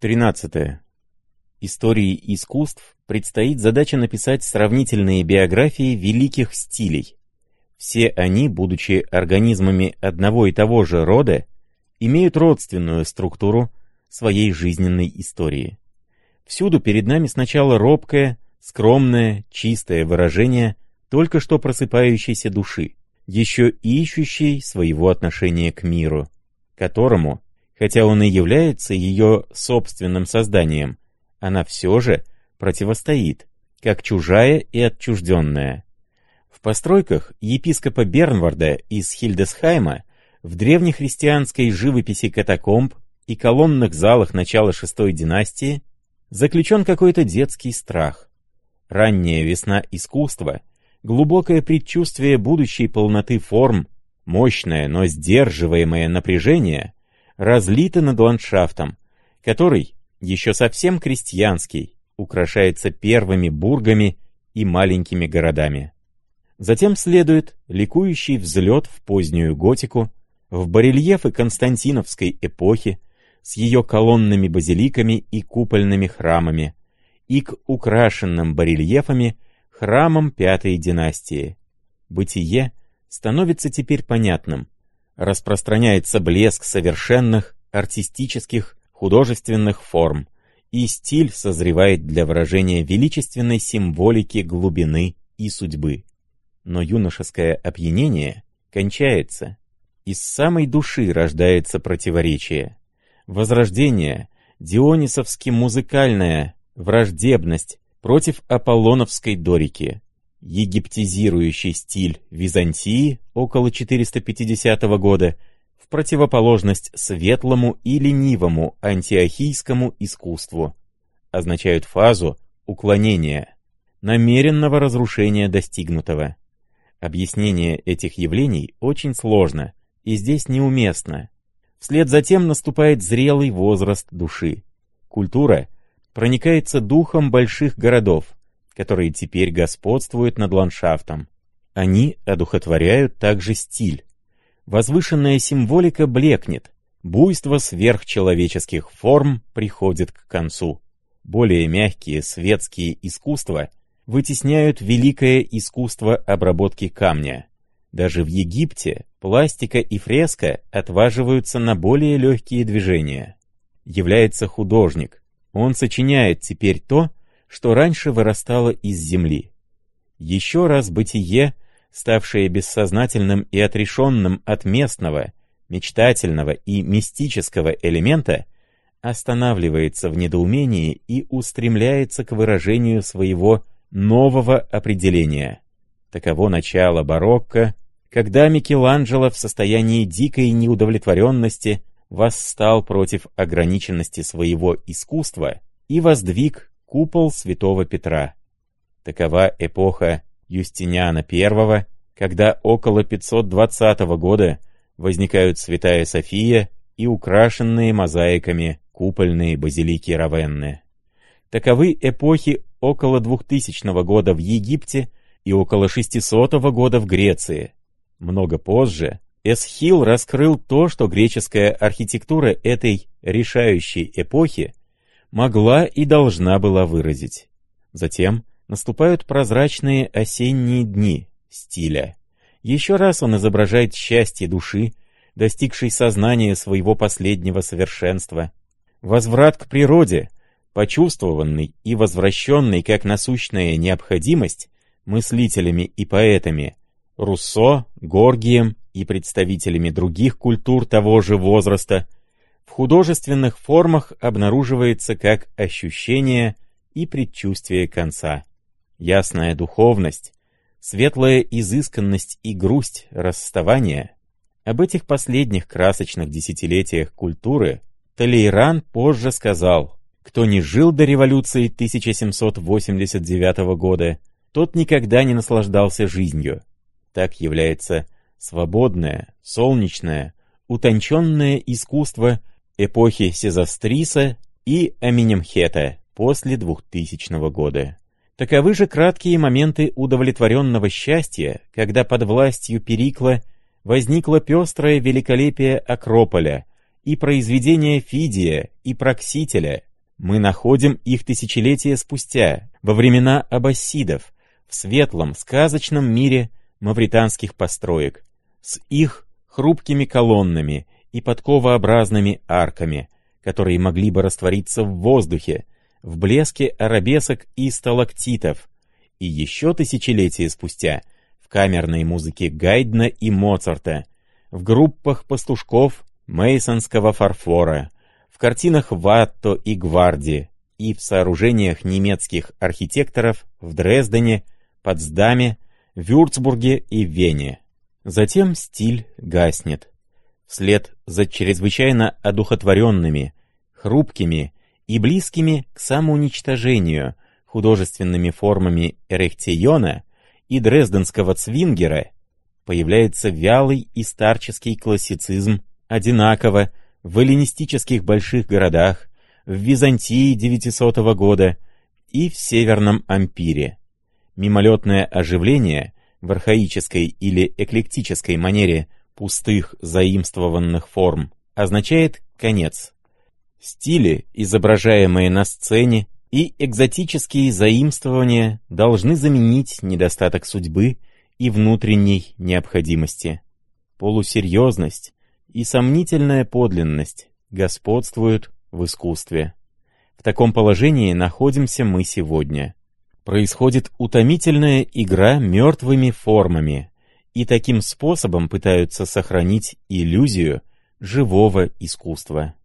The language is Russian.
13. Истории искусств предстоит задача написать сравнительные биографии великих стилей. Все они, будучи организмами одного и того же рода, имеют родственную структуру своей жизненной истории. Всюду перед нами сначала робкое, скромное, чистое выражение только что просыпающейся души, еще ищущей своего отношения к миру, которому, хотя он и является ее собственным созданием, она все же противостоит, как чужая и отчужденная. В постройках епископа Бернварда из Хильдесхайма, в древнехристианской живописи катакомб и колонных залах начала VI династии заключен какой-то детский страх. Ранняя весна искусства, глубокое предчувствие будущей полноты форм, мощное, но сдерживаемое напряжение разлито над ландшафтом, который, еще совсем крестьянский, украшается первыми бургами и маленькими городами. Затем следует ликующий взлет в позднюю готику, в барельефы константиновской эпохи с ее колоннами базиликами и купольными храмами, и к украшенным барельефами храмам Пятой династии. Бытие становится теперь понятным, распространяется блеск совершенных артистических художественных форм, и стиль созревает для выражения величественной символики глубины и судьбы. Но юношеское опьянение кончается. Из самой души рождается противоречие. Возрождение, дионисовски-музыкальная враждебность против аполлоновской дорики, египтизирующий стиль Византии около 450 года в противоположность светлому и ленивому антиохийскому искусству, означают фазу уклонения, намеренного разрушения достигнутого. Объяснение этих явлений очень сложно и здесь неуместно. Вслед за тем наступает зрелый возраст души. Культура проникается духом больших городов, которые теперь господствуют над ландшафтом. Они одухотворяют также стиль. Возвышенная символика блекнет, буйство сверхчеловеческих форм приходит к концу. Более мягкие светские искусства вытесняют великое искусство обработки камня. Даже в Египте пластика и фреска отваживаются на более легкие движения. Является художник. Он сочиняет теперь то, что раньше вырастало из земли. Еще раз бытие, ставшее бессознательным и отрешенным от местного, мечтательного и мистического элемента, останавливается в недоумении и устремляется к выражению своего нового определения. Таково начало барокко, когда Микеланджело в состоянии дикой неудовлетворенности восстал против ограниченности своего искусства и воздвиг купол святого Петра. Такова эпоха Юстиниана I, когда около 520 года возникают Святая София и украшенные мозаиками купольные базилики Равенны. Таковы эпохи около 2000 года в Египте и около 600 года в Греции. Много позже Эсхил раскрыл то, что греческая архитектура этой решающей эпохи могла и должна была выразить. Затем наступают прозрачные осенние дни стиля. Еще раз он изображает счастье души, достигшей сознания своего последнего совершенства. Возврат к природе, почувствованный и возвращенный как насущная необходимость мыслителями и поэтами Руссо, Горгием и представителями других культур того же возраста, в художественных формах обнаруживается как ощущение и предчувствие конца. Ясная духовность, светлая изысканность и грусть расставания. Об этих последних красочных десятилетиях культуры Талейран позже сказал: «Кто не жил до революции 1789 года, тот никогда не наслаждался жизнью». Так является свободное, солнечное, утонченное искусство эпохи Сезостриса и Аминемхета после 2000 года. Таковы же краткие моменты удовлетворенного счастья, когда под властью Перикла возникло пестрое великолепие Акрополя и произведения Фидия и Проксителя, Мы находим их тысячелетия спустя, во времена аббасидов, в светлом, сказочном мире мавританских построек, с их хрупкими колоннами и подковообразными арками, которые могли бы раствориться в воздухе, в блеске арабесок и сталактитов, и еще тысячелетия спустя в камерной музыке Гайдна и Моцарта, в группах пастушков мейсонского фарфора, в картинах Ватто и Гварди и в сооружениях немецких архитекторов в Дрездене, Потсдаме, Вюрцбурге и Вене. Затем стиль гаснет. Вслед за чрезвычайно одухотворенными, хрупкими и близкими к самоуничтожению художественными формами эрехтейона и дрезденского цвингера появляется вялый и старческий классицизм одинаково в эллинистических больших городах, в Византии 900 года и в Северном Ампире. Мимолетное оживление в архаической или эклектической манере пустых заимствованных форм означает конец. Стили, изображаемые на сцене, и экзотические заимствования должны заменить недостаток судьбы и внутренней необходимости. Полусерьезность и сомнительная подлинность господствуют в искусстве. В таком положении находимся мы сегодня. Происходит утомительная игра мертвыми формами, и таким способом пытаются сохранить иллюзию живого искусства.